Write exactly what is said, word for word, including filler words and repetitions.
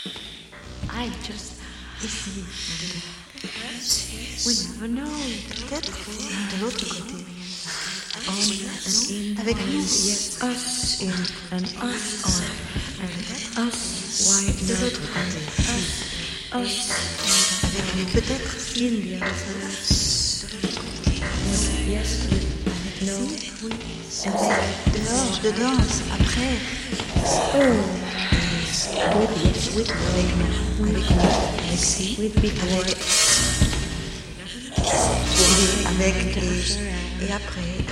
I just ici. We never know. Peut-être de l'autre côté. On and in, Avec nous. yes, us in and us on and us why De not l'autre côté. us us Avec lui peut-être. in the other side. Yes, with no, Avec dehors, dedans, après. oh, with yes, with rain, Avec lui. Avec si. with big Avec. words. Avec les. Et après.